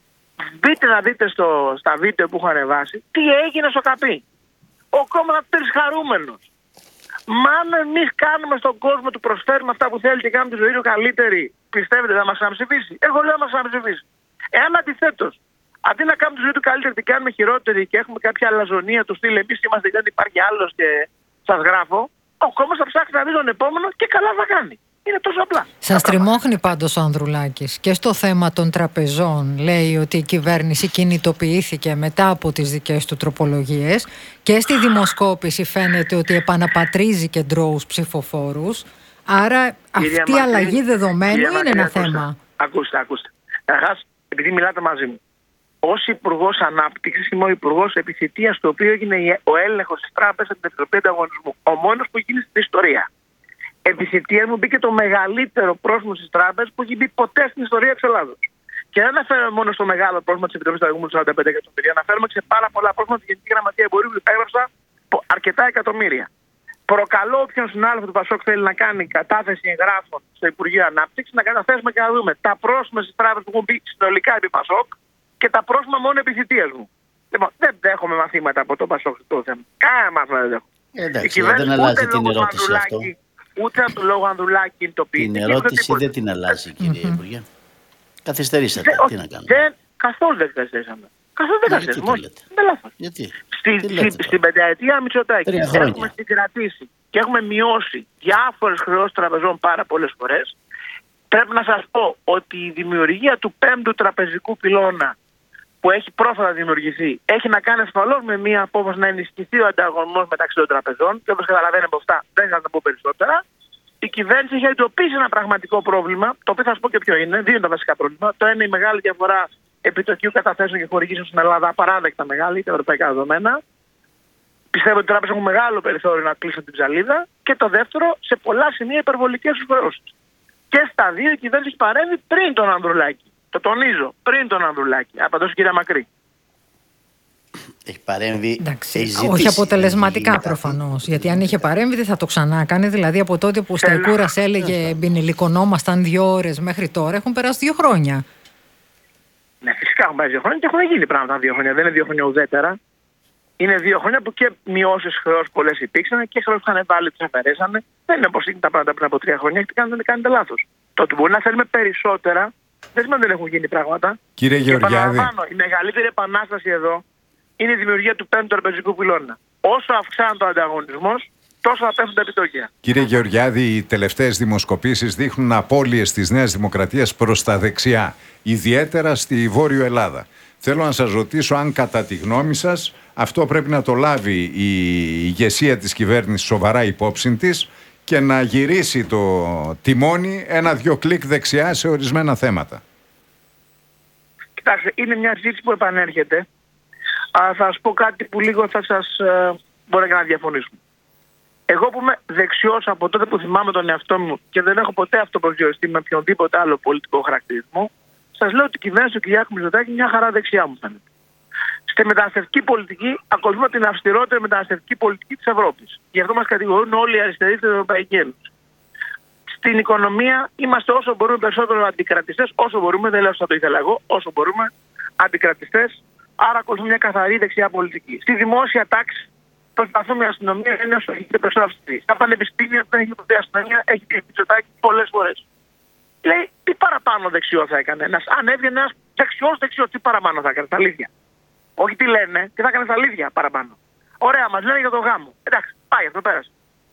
Μπείτε να δείτε στα βίντεο που έχω ανεβάσει τι έγινε στο ΚΑΠΗ. Ο κόμμα τρισχαρούμενος. Μα αν εμείς κάνουμε στον κόσμο, του προσφέρουμε αυτά που θέλει και κάνουμε τη ζωή του καλύτερη, πιστεύετε θα μας ξαναψηφίσει? Εγώ λέω να μας ξαναψηφίσει. Εάν αντιθέτως, αντί να κάνουμε τη ζωή του καλύτερη, την κάνουμε χειρότερη και έχουμε κάποια αλαζονία του στυλ, εμείς είμαστε, δεν υπάρχει άλλος και σας γράφω, ο κόμμας θα ψάξει να δει τον επόμενο και καλά θα κάνει. Είναι τόσο απλά. Σας τριμώχνει πάντως ο Ανδρουλάκης και στο θέμα των τραπεζών. Λέει ότι η κυβέρνηση κινητοποιήθηκε μετά από τις δικές του τροπολογίες και στη δημοσκόπηση φαίνεται ότι επαναπατρίζει κεντρώους ψηφοφόρους. Άρα αυτή η αλλαγή δεδομένου είναι ένα θέμα. Ακούστε. Καταρχάς, επειδή μιλάτε μαζί μου, ως Υπουργός Ανάπτυξης είμαι ο Υπουργός Επιθετείας, το οποίο έγινε ο έλεγχος της τράπεζας στην Επιτροπή Ανταγωνισμού. Ο μόνος που γίνει στην ιστορία. Επιθετία μου μπήκε το μεγαλύτερο πρόσωπο της τράπεζας που έχει μπει ποτέ στην ιστορία της Ελλάδος. Και δεν αναφέρομαι μόνο στο μεγάλο πρόσωπο της Επιτροπής Ανταγωνισμού του 45 εκατομμύρια, αναφέρομαι και σε πάρα πολλά πρόσωπα της Γενικής Γραμματεία Εμπορίου που υπέγραψα αρκετά εκατομμύρια. Προκαλώ όποιον συνάδελφο του ΠΑΣΟΚ θέλει να κάνει κατάθεση εγγράφων στο Υπουργείο Ανάπτυξης να καταθέσουμε και να δούμε τα πρόσωπα της τράπεζας που έχουν μπει συνολικά επί ΠΑΣΟΚ και τα πρόσωπα μόνο επιθετίας μου. Λοιπόν, δεν δέχομαι μαθήματα από το ΠΑΣΟΚ στο θέμα. Κανένα μάθημα δεν δέχομαι. Εντάξει, δεν αλλάζει την ερώτηση αυτό. Ούτε από τον λόγο Ανδρουλάκη κινητοποιείται. Την ερώτηση δεν την αλλάζει, κύριε Υπουργέ. Καθυστερήσατε. Τι να κάνουμε. Καθόλου δεν καθυστερήσαμε. Καθόλου δεν καθυστερήσαμε. Δεν λάθος. Γιατί. Στην πενταετία Μητσοτάκη έχουμε συγκρατήσει και έχουμε μειώσει διάφορες χρεώσεις τραπεζών πάρα πολλές φορές. Πρέπει να σας πω ότι η δημιουργία του 5ου τραπεζικού πυλώνα που έχει πρόσφατα δημιουργηθεί έχει να κάνει ασφαλώς με μια απόφαση να ενισχυθεί ο ανταγωνισμός μεταξύ των τραπεζών και όπως καταλαβαίνετε από αυτά δεν θα τα πω περισσότερα. Η κυβέρνηση έχει εντοπίσει ένα πραγματικό πρόβλημα, το οποίο θα σας πω και ποιο είναι. Δύο είναι τα βασικά πρόβλημα. Το ένα είναι η μεγάλη διαφορά επιτοκίου καταθέσεων και χορηγήσεων στην Ελλάδα, απαράδεκτα μεγάλη, τα ευρωπαϊκά δεδομένα. Πιστεύω ότι οι τράπεζες έχουν μεγάλο περιθώριο να κλείσουν την ψαλίδα. Και το δεύτερο, σε πολλά σημεία υπερβολικές υποχρεώσεις. Και στα δύο η κυβέρνηση έχει παρέμβει πριν τον Ανδρουλάκη. Το τονίζω, πριν τον Ανδρουλάκη. Απαντώ στην κυρία Μακρύ. Έχει παρέμβει. Όχι αποτελεσματικά προφανώς. Γιατί αν είχε παρέμβει δεν θα το ξανά έκανε. Δηλαδή από τότε που στα Ικούρας έλεγε μπινελικονόμασταν 2 ώρες μέχρι τώρα έχουν περάσει 2 χρόνια. Ναι, φυσικά έχουν περάσει 2 χρόνια και έχουν γίνει πράγματα 2 χρόνια. Δεν είναι 2 χρόνια ουδέτερα. Είναι 2 χρόνια που και μειώσεις χρεώσεις πολλές υπήρξαν και χρεώσεις που είχαν βάλει, τις αφαιρέσανε. Δεν είναι όπως ήταν τα πράγματα πριν από 3 χρόνια. Δεν κάνετε λάθος. Το ότι μπορεί να θέλουμε περισσότερα δεν σημαίνει ότι δεν έχουν γίνει πράγματα. Κύριε Γεωργιάδη. Η μεγαλύτερη επανάσταση εδώ είναι η δημιουργία του 5ου τραπεζικού πυλώνα. Όσο αυξάνεται ο ανταγωνισμός, τόσο θα πέφτουν τα επιτόκια. Κύριε Γεωργιάδη, οι τελευταίες δημοσκοπήσεις δείχνουν απώλειες της Νέας Δημοκρατίας προς τα δεξιά, ιδιαίτερα στη Βόρειο Ελλάδα. Θέλω να σας ρωτήσω αν κατά τη γνώμη σας αυτό πρέπει να το λάβει η ηγεσία της κυβέρνησης σοβαρά υπόψη της και να γυρίσει το τιμόνι 1-2 κλικ δεξιά σε ορισμένα θέματα. Κοιτάξτε, είναι μια συζήτηση που επανέρχεται. Θα σας πω κάτι που λίγο θα σας μπορεί να διαφωνήσουμε. Εγώ που είμαι δεξιός από τότε που θυμάμαι τον εαυτό μου και δεν έχω ποτέ αυτοπροσδιοριστεί με οποιονδήποτε άλλο πολιτικό χαρακτηρισμό, σας λέω ότι η κυβέρνηση του Κυριάκου Μητσοτάκη μια χαρά δεξιά μου φαίνεται. Στη μεταναστευτική πολιτική ακολουθούμε την αυστηρότερη μεταναστευτική πολιτική της Ευρώπης. Γι' αυτό μας κατηγορούν όλοι οι αριστεροί στην Ευρωπαϊκή Ένωση. Στην οικονομία είμαστε όσο μπορούμε περισσότερο αντικρατιστές, όσο μπορούμε, δεν λέω ότι θα το ήθελα εγώ, όσο μπορούμε αντικρατιστές, άρα ακολουθούμε μια καθαρή δεξιά πολιτική. Στη δημόσια τάξη προσπαθούμε η αστυνομία να είναι όσο γίνεται περισσότερο αυστηρή. Στα πανεπιστήμια δεν έχει ποτέ αστυνομία, έχει πει Μητσοτάκη πολλές φορές. Λέει, τι παραπάνω δεξιό θα έκανε ένας, αν έβγαινε ένας δεξιός, τι παραπάνω θα έκανε, τα αλήθεια. Όχι τι λένε, τι θα έκανε τα αλήθεια παραπάνω. Ωραία, μας λένε για το γάμο. Εντάξει, πάει, αυτό πέρασε.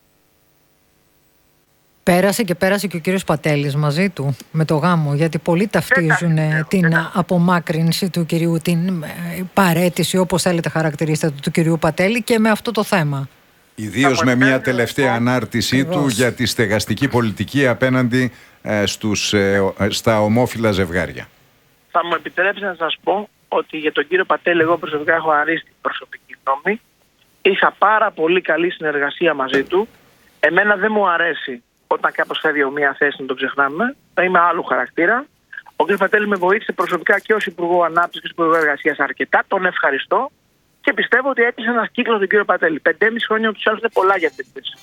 Πέρασε και ο κύριος Πατέλης μαζί του με το γάμο, γιατί πολλοί ταυτίζουν την απομάκρυνση του κυρίου, την παραίτηση, όπως θέλετε χαρακτηρίστε του κυρίου Πατέλη, και με αυτό το θέμα. Ιδίως με μια τελευταία ανάρτησή του για τη στεγαστική πολιτική απέναντι στα ομόφυλα ζευγάρια. Θα μου επιτρέψετε να σας πω ότι για τον κύριο Πατέλη εγώ προσωπικά έχω αρρήστη προσωπική γνώμη. Είχα πάρα πολύ καλή συνεργασία μαζί του. Εμένα δεν μου αρέσει όταν κάποιος φεύγει από μια θέση να το ξεχνάμε. Θα είμαι άλλου χαρακτήρα. Ο κ. Πατέλη με βοήθησε προσωπικά και ως Υπουργό Ανάπτυξης και Υπουργό Εργασίας αρκετά. Τον ευχαριστώ και πιστεύω ότι έκλεισε ένας κύκλος τον κύριο Πατέλη. 5,5 χρόνια τους άλλους είναι πολλά για αυτή τη θέση.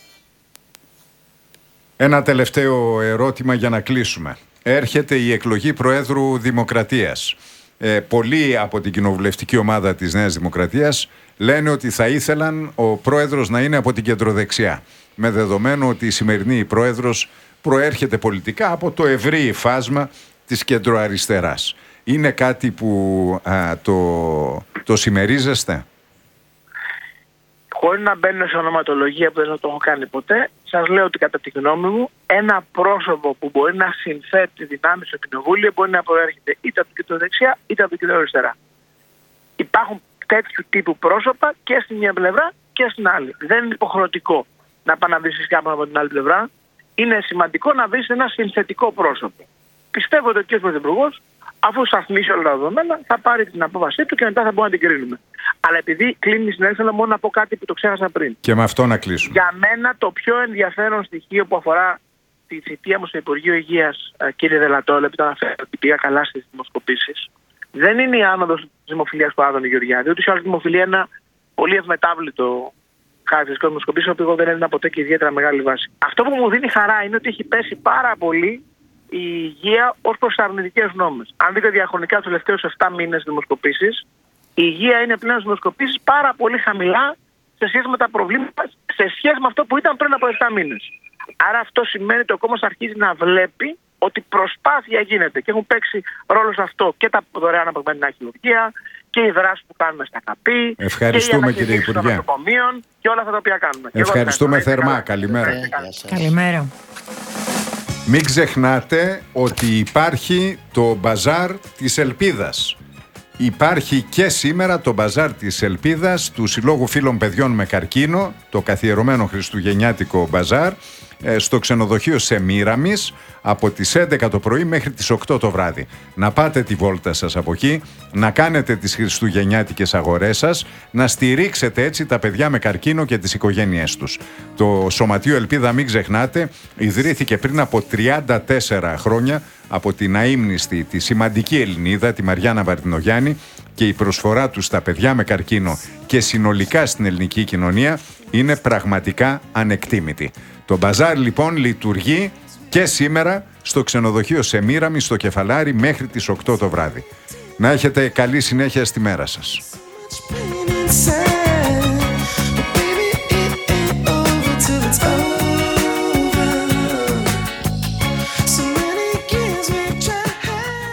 Ένα τελευταίο ερώτημα για να κλείσουμε. Έρχεται η εκλογή Προέδρου Δημοκρατίας. Πολλοί από την κοινοβουλευτική ομάδα της Νέας Δημοκρατίας λένε ότι θα ήθελαν ο πρόεδρος να είναι από την κεντροδεξιά. Με δεδομένο ότι η σημερινή πρόεδρος προέρχεται πολιτικά από το ευρύ φάσμα της κεντροαριστεράς. Είναι κάτι που το συμμερίζεστε? Χωρίς να μπαίνω σε ονοματολογία που δεν το έχω κάνει ποτέ, σας λέω ότι κατά τη γνώμη μου ένα πρόσωπο που μπορεί να συνθέτει δυνάμεις στο κοινοβούλιο μπορεί να προέρχεται είτε από την κεντροδεξιά είτε από την κεντροαριστερά. Υπάρχουν τέτοιου τύπου πρόσωπα και στην μια πλευρά και στην άλλη. Δεν είναι υποχρεωτικό να πάει να βρεις κάποιον από την άλλη πλευρά. Είναι σημαντικό να βρεις ένα συνθετικό πρόσωπο. Πιστεύω ότι ο κ. Πρωθυπουργός, αφού σταθμίσει όλα τα δεδομένα, θα πάρει την απόφασή του και μετά θα μπορούμε να την κρίνουμε. Αλλά επειδή κλείνει η συνέντευξη, θέλω μόνο να πω κάτι που το ξέχασα πριν. Και με αυτό να κλείσουμε. Για μένα το πιο ενδιαφέρον στοιχείο που αφορά τη θητεία μου στο Υπουργείο Υγείας, κύριε Δελατόλο, επειδή αναφέρατε ότι πήγα καλά στις δημοσκοπήσεις, δεν είναι η άνοδος της δημοφιλίας του Άδωνη Γεωργιάδη. Ούτως ή άλλως η δημοφιλία είναι ένα πολύ ευμετάβλητο χαρακτηριστικό δημοσκοπήσεων, που εγώ δεν έδινα ποτέ και ιδιαίτερα μεγάλη βάση. Αυτό που μου δίνει χαρά είναι ότι έχει πέσει πάρα πολύ η υγεία ως προς τις αρνητικές γνώμες. Αν δείτε διαχρονικά τους τελευταίους 7 μήνες δημοσκοπήσεις, η υγεία είναι πλέον στις δημοσκοπήσεις πάρα πολύ χαμηλά σε σχέση με τα προβλήματα, σε σχέση με αυτό που ήταν πριν από 7 μήνες. Άρα αυτό σημαίνει ότι ο κόμμα αρχίζει να βλέπει ότι προσπάθεια γίνεται και έχουν παίξει ρόλο σε αυτό και τα δωρεάν αποκομματινά χειρουργεία και οι δράσεις που κάνουμε στα ΚΑΠΗ. Ευχαριστούμε, κύριε Υπουργέ. Και όλα αυτά τα οποία κάνουμε. Ευχαριστούμε θερμά. Καλημέρα. Καλημέρα. Μην ξεχνάτε ότι υπάρχει το μπαζάρ της Ελπίδας. Υπάρχει και σήμερα το μπαζάρ της Ελπίδας του Συλλόγου Φίλων Παιδιών με Καρκίνο, το καθιερωμένο χριστουγεννιάτικο μπαζάρ, στο ξενοδοχείο Σεμίραμις από τις 11 το πρωί μέχρι τις 8 το βράδυ. Να πάτε τη βόλτα σας από εκεί, να κάνετε τις χριστουγεννιάτικες αγορές σας, να στηρίξετε έτσι τα παιδιά με καρκίνο και τις οικογένειές τους. Το Σωματείο Ελπίδα, μην ξεχνάτε, ιδρύθηκε πριν από 34 χρόνια από την αείμνηστη, τη σημαντική Ελληνίδα, τη Μαριάννα Βαρδινογιάννη, και η προσφορά του στα παιδιά με καρκίνο και συνολικά στην ελληνική κοινωνία είναι πραγματικά ανεκτήμητη. Το μπαζάρ λοιπόν λειτουργεί και σήμερα στο ξενοδοχείο Σεμίραμι στο Κεφαλάρι μέχρι τις 8 το βράδυ. Να έχετε καλή συνέχεια στη μέρα σας.